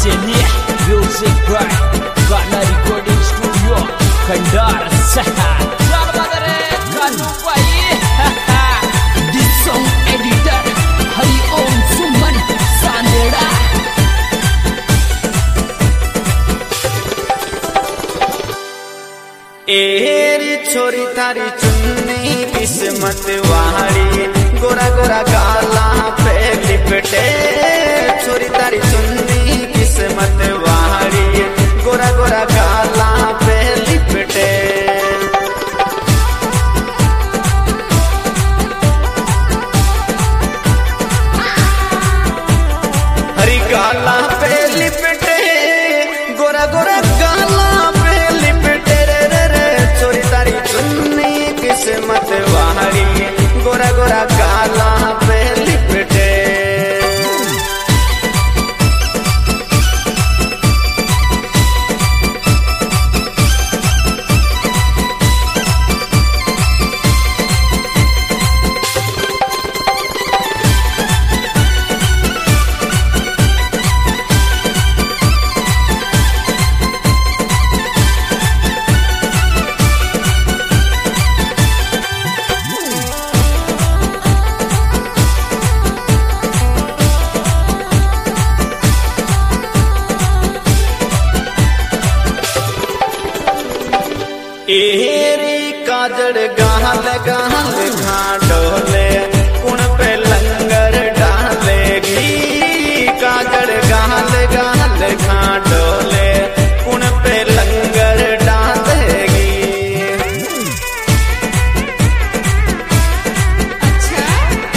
Seni Music by Gana Recording Studio Kandar Sehat Jangan Madare Kanu Bayi This song editor Hari Om Suman Sandera एरी छोरी थारी चुन्नी किस्मत वाली गोरा गोरा गाला पे लिपटे छोरी तारी चुन्नी किस्मत वाली गोरा गोरा गाला पे लिपटे हरी गाला पे लिपटे गोरा गोरा गाला पे लिपटे छोरी तारी चुन्नी किस्मत वाली गोरा गोरा गाला पे लिपटे एरी काजड़ गाल गाल घाटोले उन पे लंगर डालेगी काजड़ गाल गाल घाटोले उन पे लंगर डालेगी अच्छा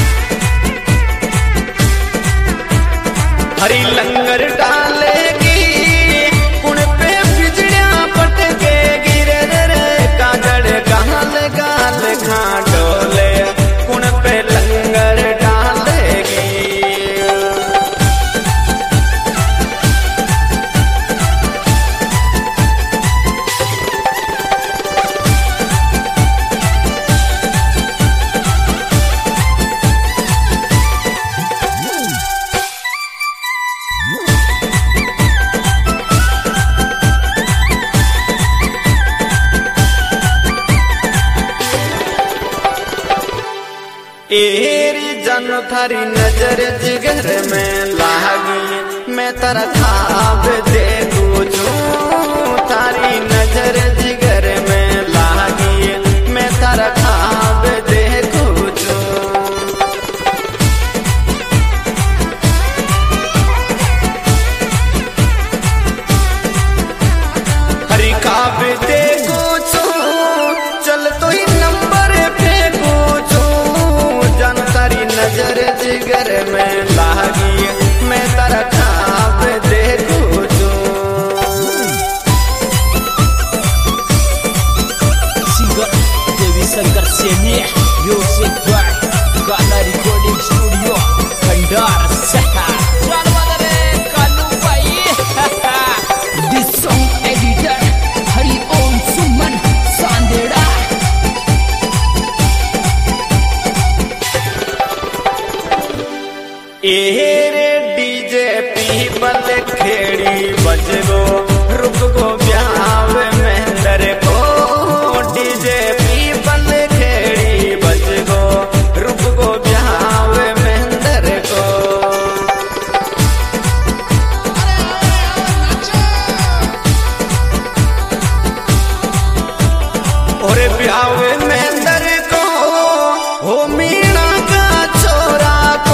हरी लंगर डालेगी उन पे बिजड़ियां पटकेगी गाल गाल घाटोले उन पे लंगर डालेगी एरी जन थारी नजर जिगर में लागी मैं तारा ख्वाब देखूं थारी नजर जिगर में लागी मैं तारा ख्वाब देखूं हरी ख्वाब देखूं चल तो ही नंबर फेंकूं तारी नजर जिगर में लागी मैं तारा ख्वाब देखूं Singer Dewi Sangkar Seni Music by Gana Recording Studio Kandar Sehat Jangan Madare Kanu Bayi This song editor Hari Om Suman Sandera एरे डीजे पीपल खेड़ी बजगो रुक गो ब्याव मेहंदर को डीजे पीपल खेड़ी बजगो रुक गो ब्याव मेहंदर को और ब्याव मेहंदर को हो मीणा का छोरा को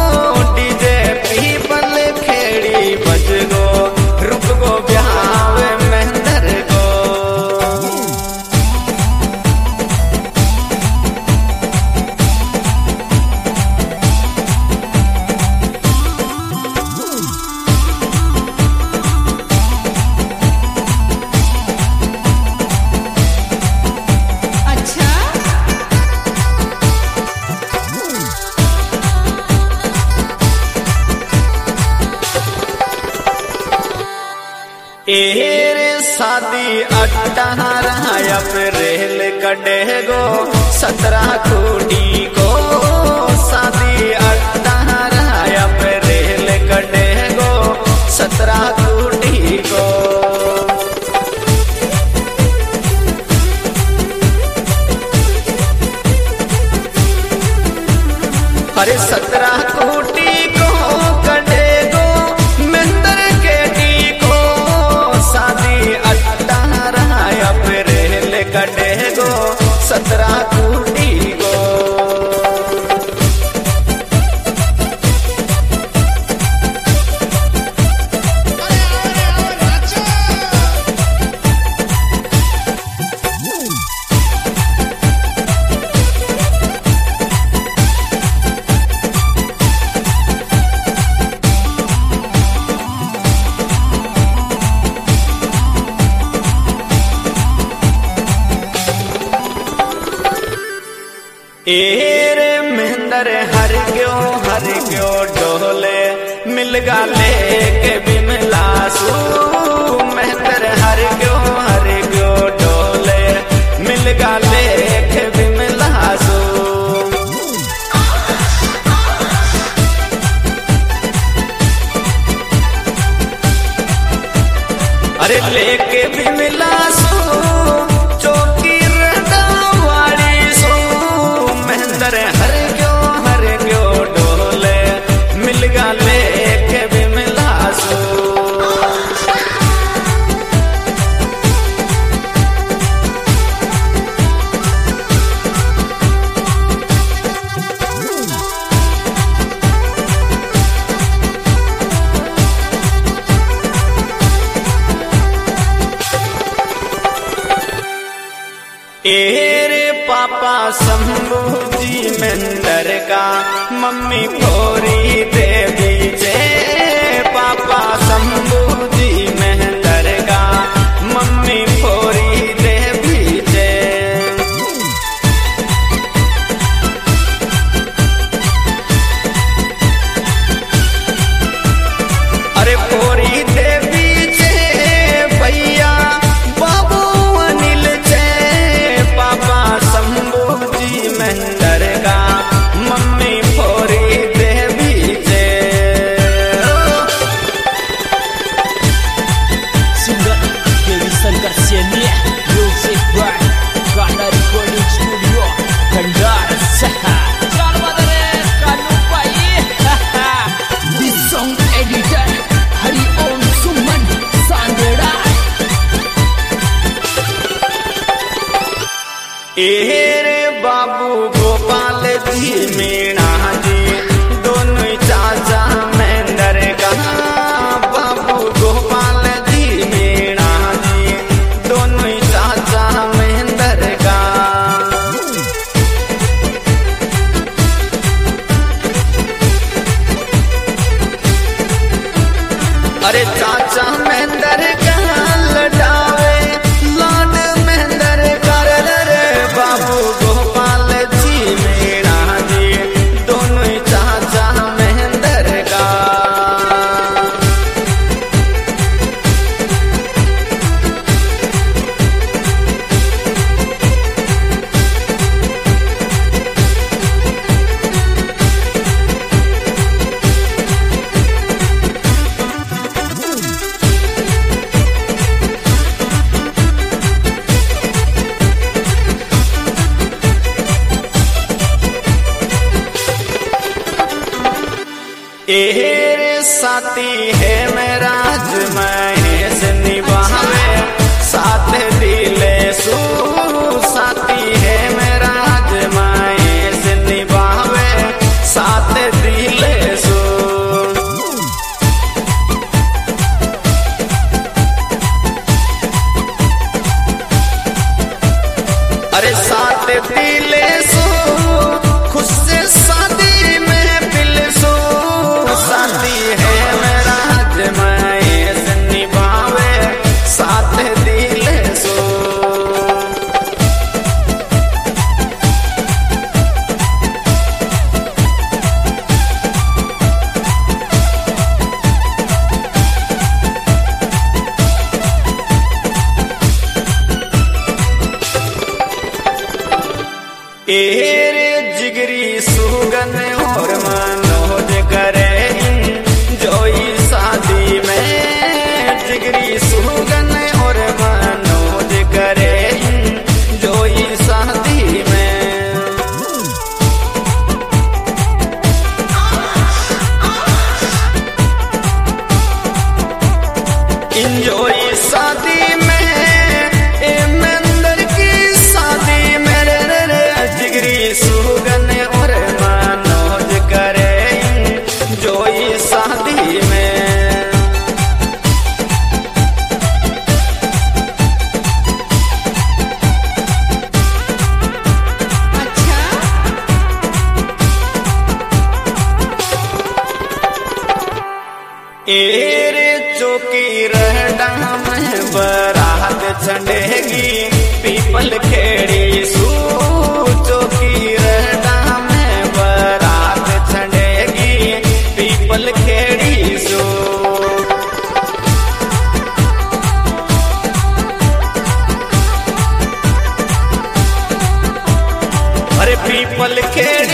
बजगो रुक गो ब्याव मेहंदर को अच्छा एरे शादी 18 अप्रैल कटे गो 17 खूटी को शादी 18 अप्रैल कटे गो 17 अरे 17 कोटि को कटेगो मेहतर के टी को शादी 18 अप्रैल कटेगो 17 कोटि को। एरे महेंद्र हर क्यों डोले मिल गाले के बिमला सू महेंद्र हर क्यों डोले मिल गाले के बिमला सू। अरे लेके बिमला सू चौकी रदावाड़ी सू महेंद्र हर क्यों डोले मिल गाले के बिमला सू। एरे पापा शंभू जी महेंद्र का मम्मी भोरी देवी जय पापा शंभू जी महेंद्र का मम्मी भोरी देवी जय। अरे भोरी देवी जय भैया बाबू अनिल जय पापा शंभू जी महेंद्र का मम्मी भोरी देवी जय। Singer Devi Shankar Sainia music by गाना रिकॉर्डिंग स्टूडियो खंडार सहा। चल बदले कानू भाई दिस सॉन्ग एडिटर हरि ओम सुमन सांदेड़ा। एरे बाबू गोपाल जी मीणा जी दोनों चाचा महेंद्र का बाबू गोपाल जी मीणा जी दोनों चाचा महेंद्र का। अरे चाचा महेंद्र का लटावे लाड महेंद्र कर रे बाबू गोपाल जी मीणा जी दोनों चाचा महेंद्र का। एरे साथी है मेरा महेश निभावे साथ दिले सू साथी है मेरा महेश निभावे साथ दिले सू। अरे साथ दिले सू खुश से शादी में पिल सू साथी है मेरा महेश निभावे साथ दिले सो। एरे जिगरी सुगन और मनोज करे जोई शादी में जिगरी सुगन और मनोज करे जोई शादी में। सुगन और मनोज करे जोई शादी में। अच्छा एरे चौकी रहडा में बरात चढ़ेगी पीपल खेड़ी सू चौकी रहडा में बरात चढ़ेगी पीपल खेड़ी सू। अरे पीपल खेड़ी